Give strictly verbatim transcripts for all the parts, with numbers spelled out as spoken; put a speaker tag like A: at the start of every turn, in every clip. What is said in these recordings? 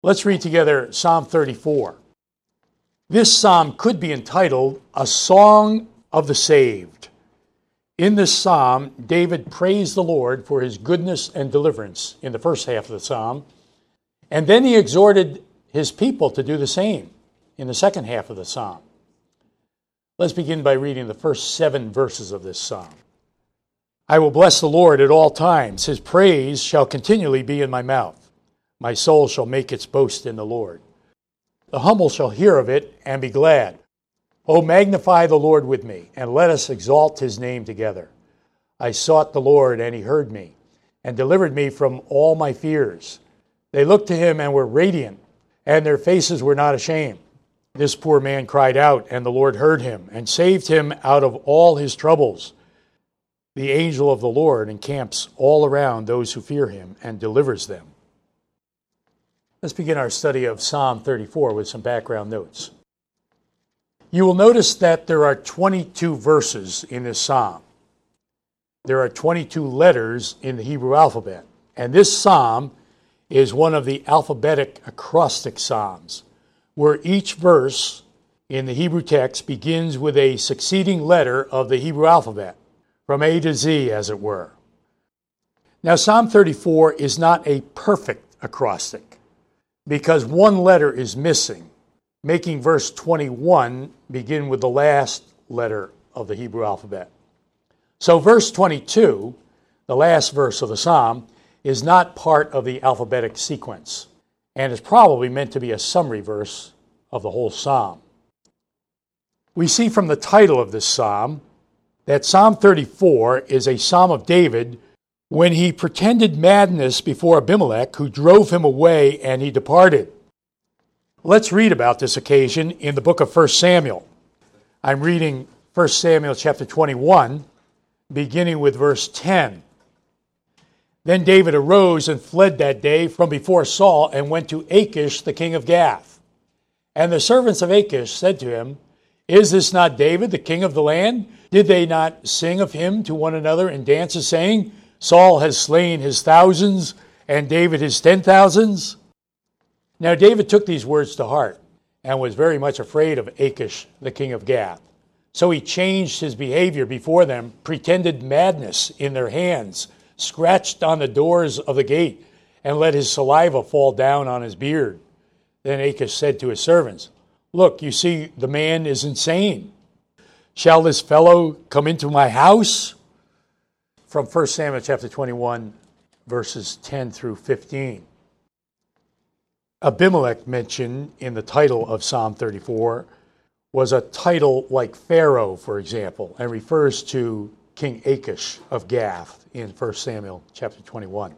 A: Let's read together Psalm thirty-four. This psalm could be entitled A Song of the Saved. In this psalm, David praised the Lord for his goodness and deliverance in the first half of the psalm, and then he exhorted his people to do the same in the second half of the psalm. Let's begin by reading the first seven verses of this psalm. I will bless the Lord at all times. His praise shall continually be in my mouth. My soul shall make its boast in the Lord. The humble shall hear of it and be glad. O magnify the Lord with me, and let us exalt his name together. I sought the Lord, and he heard me, and delivered me from all my fears. They looked to him and were radiant, and their faces were not ashamed. This poor man cried out, and the Lord heard him, and saved him out of all his troubles. The angel of the Lord encamps all around those who fear him, and delivers them. Let's begin our study of Psalm thirty-four with some background notes. You will notice that there are twenty-two verses in this psalm. There are twenty-two letters in the Hebrew alphabet, and this psalm is one of the alphabetic acrostic psalms, where each verse in the Hebrew text begins with a succeeding letter of the Hebrew alphabet, from A to Z, as it were. Now, Psalm thirty-four is not a perfect acrostic, because one letter is missing, making verse twenty-one begin with the last letter of the Hebrew alphabet. So verse twenty-two, the last verse of the psalm, is not part of the alphabetic sequence, and is probably meant to be a summary verse of the whole psalm. We see from the title of this psalm that Psalm thirty-four is a psalm of David when he pretended madness before Abimelech, who drove him away, and he departed. Let's read about this occasion in the book of First Samuel. I'm reading First Samuel chapter twenty-one, beginning with verse ten. Then David arose and fled that day from before Saul and went to Achish, the king of Gath. And the servants of Achish said to him, Is this not David, the king of the land? Did they not sing of him to one another in dances, saying, Saul has slain his thousands, and David his ten thousands? Now David took these words to heart, and was very much afraid of Achish, the king of Gath. So he changed his behavior before them, pretended madness in their hands, scratched on the doors of the gate, and let his saliva fall down on his beard. Then Achish said to his servants, Look, you see, the man is insane. Shall this fellow come into my house? From First Samuel chapter twenty-one, verses ten through fifteen. Abimelech, mentioned in the title of Psalm thirty-four, was a title like Pharaoh, for example, and refers to King Achish of Gath in First Samuel chapter twenty-one.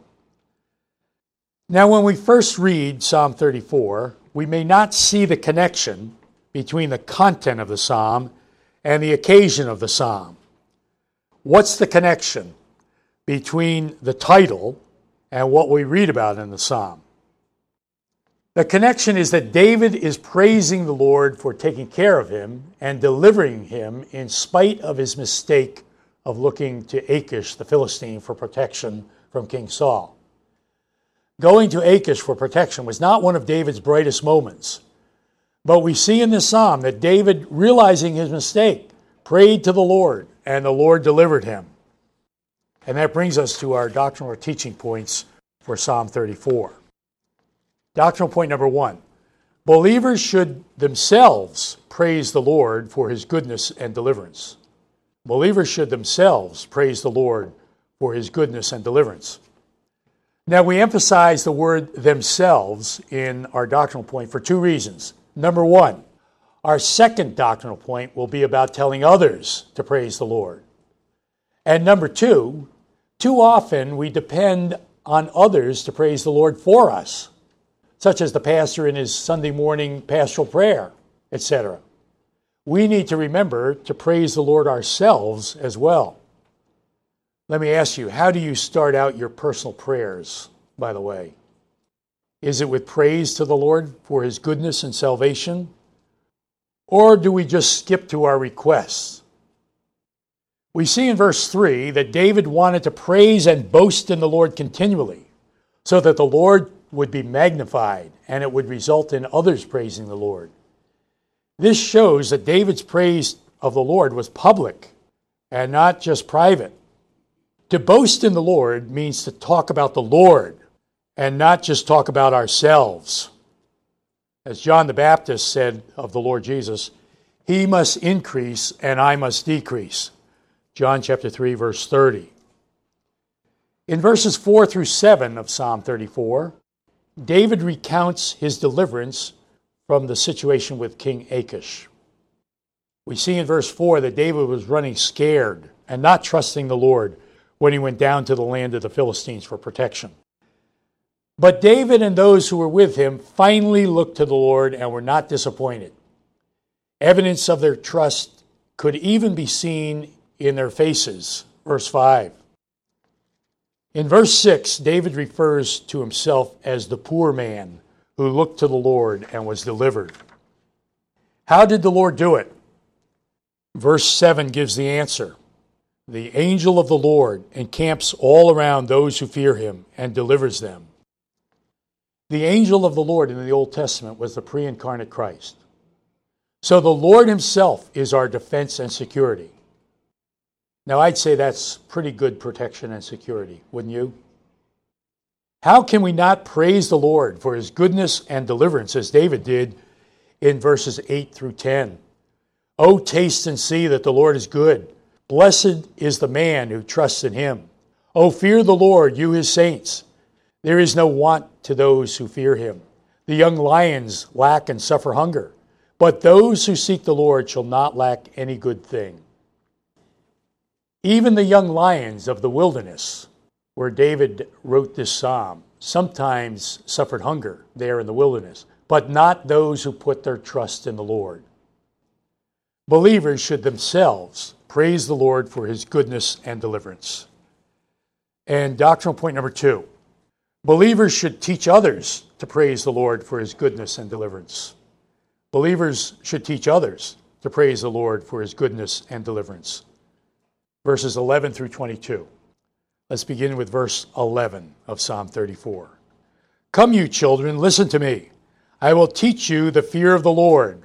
A: Now, when we first read Psalm thirty-four, we may not see the connection between the content of the psalm and the occasion of the psalm. What's the connection between the title and what we read about in the psalm? The connection is that David is praising the Lord for taking care of him and delivering him in spite of his mistake of looking to Achish, the Philistine, for protection from King Saul. Going to Achish for protection was not one of David's brightest moments. But we see in this psalm that David, realizing his mistake, prayed to the Lord, and the Lord delivered him. And that brings us to our doctrinal teaching points for Psalm thirty-four. Doctrinal point number one, believers should themselves praise the Lord for his goodness and deliverance. Believers should themselves praise the Lord for his goodness and deliverance. Now, we emphasize the word themselves in our doctrinal point for two reasons. Number one, our second doctrinal point will be about telling others to praise the Lord. And number two, too often we depend on others to praise the Lord for us, such as the pastor in his Sunday morning pastoral prayer, et cetera. We need to remember to praise the Lord ourselves as well. Let me ask you, how do you start out your personal prayers, by the way? Is it with praise to the Lord for his goodness and salvation? Or do we just skip to our requests? We see in verse three that David wanted to praise and boast in the Lord continually, so that the Lord would be magnified, and it would result in others praising the Lord. This shows that David's praise of the Lord was public and not just private. To boast in the Lord means to talk about the Lord and not just talk about ourselves. As John the Baptist said of the Lord Jesus, "He must increase and I must decrease." John chapter three, verse thirty. In verses four through seven of Psalm thirty-four, David recounts his deliverance from the situation with King Achish. We see in verse four that David was running scared and not trusting the Lord when he went down to the land of the Philistines for protection. But David and those who were with him finally looked to the Lord and were not disappointed. Evidence of their trust could even be seen in their faces. Verse five. In verse six, David refers to himself as the poor man who looked to the Lord and was delivered. How did the Lord do it? Verse seven gives the answer. The angel of the Lord encamps all around those who fear him and delivers them. The angel of the Lord in the Old Testament was the pre-incarnate Christ. So the Lord himself is our defense and security. Now, I'd say that's pretty good protection and security, wouldn't you? How can we not praise the Lord for his goodness and deliverance, as David did in verses eight through ten? Oh, taste and see that the Lord is good. Blessed is the man who trusts in him. Oh, fear the Lord, you his saints. There is no want to those who fear him. The young lions lack and suffer hunger, but those who seek the Lord shall not lack any good thing. Even the young lions of the wilderness, where David wrote this psalm, sometimes suffered hunger there in the wilderness, but not those who put their trust in the Lord. Believers should themselves praise the Lord for his goodness and deliverance. And doctrinal point number two, believers should teach others to praise the Lord for his goodness and deliverance. Believers should teach others to praise the Lord for his goodness and deliverance. Verses eleven through twenty-two. Let's begin with verse eleven of Psalm thirty-four. Come, you children, listen to me. I will teach you the fear of the Lord.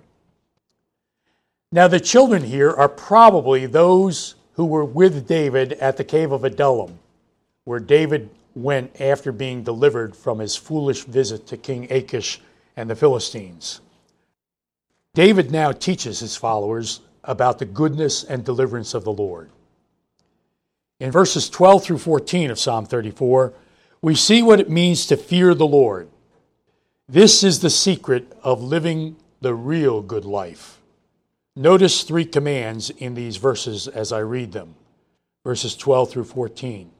A: Now the children here are probably those who were with David at the cave of Adullam, where David went after being delivered from his foolish visit to King Achish and the Philistines. David now teaches his followers about the goodness and deliverance of the Lord. In verses twelve through fourteen of Psalm thirty-four, we see what it means to fear the Lord. This is the secret of living the real good life. Notice three commands in these verses as I read them. Verses twelve through fourteen.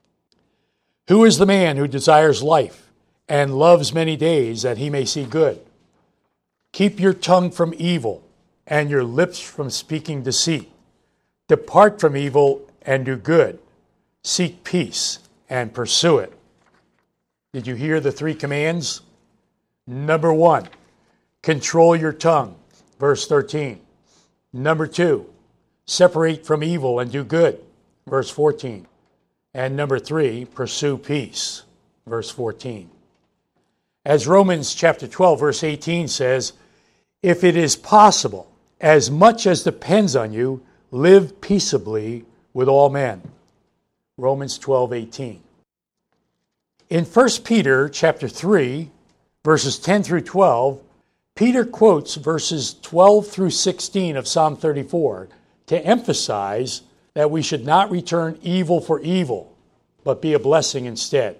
A: Who is the man who desires life and loves many days that he may see good? Keep your tongue from evil and your lips from speaking deceit. Depart from evil and do good. Seek peace and pursue it. Did you hear the three commands? Number one, control your tongue. Verse thirteen. Number two, separate from evil and do good. Verse fourteen. And number three, pursue peace. Verse fourteen. As Romans chapter twelve, verse eighteen says, if it is possible, as much as depends on you, live peaceably with all men. Romans twelve eighteen. In First Peter chapter three, verses ten through twelve, Peter quotes verses twelve through sixteen of Psalm thirty-four to emphasize that we should not return evil for evil, but be a blessing instead.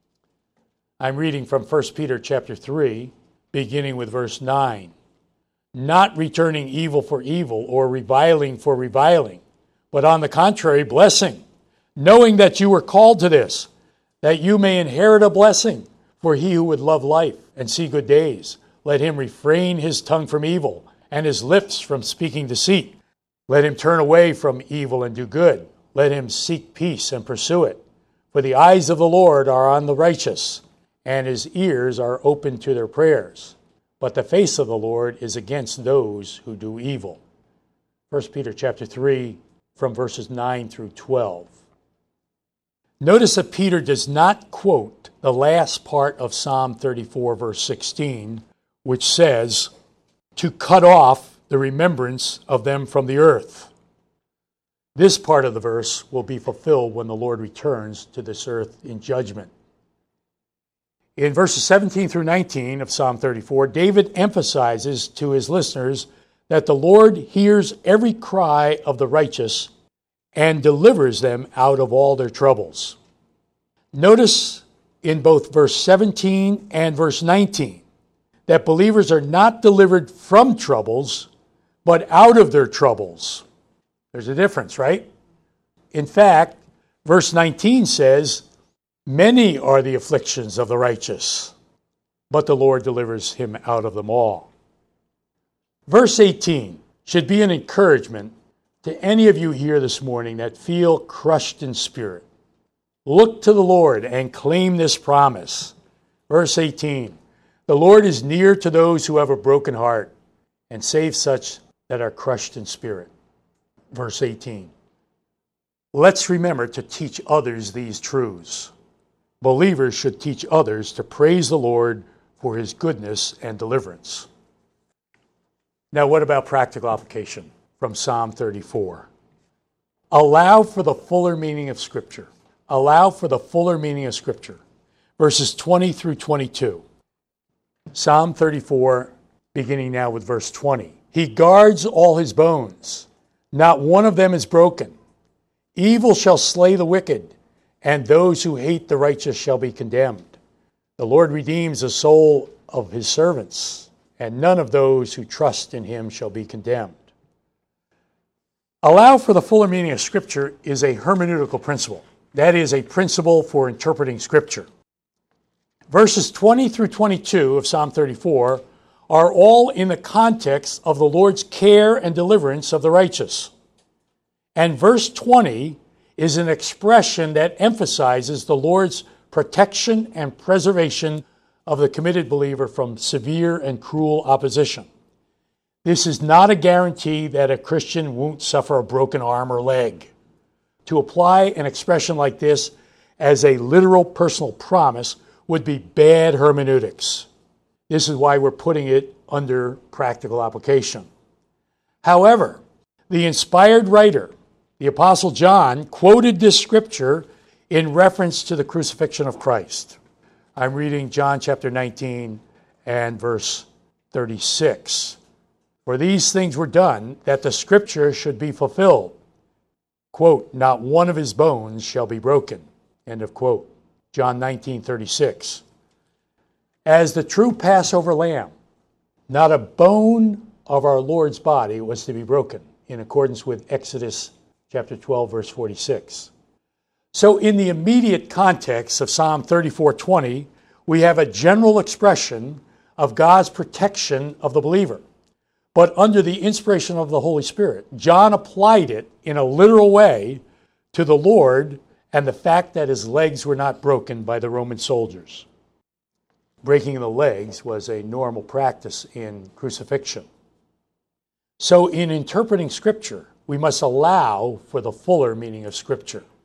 A: I'm reading from First Peter chapter three, beginning with verse nine. Not returning evil for evil or reviling for reviling, but on the contrary, blessing, knowing that you were called to this, that you may inherit a blessing. For he who would love life and see good days, let him refrain his tongue from evil and his lips from speaking deceit. Let him turn away from evil and do good. Let him seek peace and pursue it. For the eyes of the Lord are on the righteous, and his ears are open to their prayers. But the face of the Lord is against those who do evil. First Peter chapter three, from verses nine through twelve. Notice that Peter does not quote the last part of Psalm thirty-four, verse sixteen, which says, to cut off the remembrance of them from the earth. This part of the verse will be fulfilled when the Lord returns to this earth in judgment. In verses seventeen through nineteen of Psalm thirty-four, David emphasizes to his listeners that the Lord hears every cry of the righteous and delivers them out of all their troubles. Notice in both verse seventeen and verse nineteen that believers are not delivered from troubles, but out of their troubles. There's a difference, right? In fact, verse nineteen says, many are the afflictions of the righteous, but the Lord delivers him out of them all. Verse eighteen should be an encouragement to any of you here this morning that feel crushed in spirit. Look to the Lord and claim this promise. Verse eighteen, the Lord is near to those who have a broken heart and saves such that are crushed in spirit. Verse eighteen, let's remember to teach others these truths. Believers should teach others to praise the Lord for his goodness and deliverance. Now, what about practical application from Psalm thirty-four? Allow for the fuller meaning of Scripture. Allow for the fuller meaning of Scripture. Verses twenty through twenty-two. Psalm thirty-four, beginning now with verse twenty. He guards all his bones. Not one of them is broken. Evil shall slay the wicked, and those who hate the righteous shall be condemned. The Lord redeems the soul of his servants, and none of those who trust in him shall be condemned. Allow for the fuller meaning of Scripture is a hermeneutical principle. That is a principle for interpreting Scripture. Verses twenty through twenty-two of Psalm thirty-four are all in the context of the Lord's care and deliverance of the righteous. And verse twenty is an expression that emphasizes the Lord's protection and preservation of the committed believer from severe and cruel opposition. This is not a guarantee that a Christian won't suffer a broken arm or leg. To apply an expression like this as a literal personal promise would be bad hermeneutics. This is why we're putting it under practical application. However, the inspired writer, the Apostle John, quoted this scripture in reference to the crucifixion of Christ. I'm reading John chapter nineteen and verse thirty-six. For these things were done, that the scripture should be fulfilled. Quote, not one of his bones shall be broken. End of quote. John nineteen thirty-six. As the true Passover lamb, not a bone of our Lord's body was to be broken, in accordance with Exodus chapter twelve, verse forty-six. So in the immediate context of Psalm thirty-four twenty, we have a general expression of God's protection of the believer. But under the inspiration of the Holy Spirit, John applied it in a literal way to the Lord and the fact that his legs were not broken by the Roman soldiers. Breaking the legs was a normal practice in crucifixion. So in interpreting Scripture, we must allow for the fuller meaning of Scripture.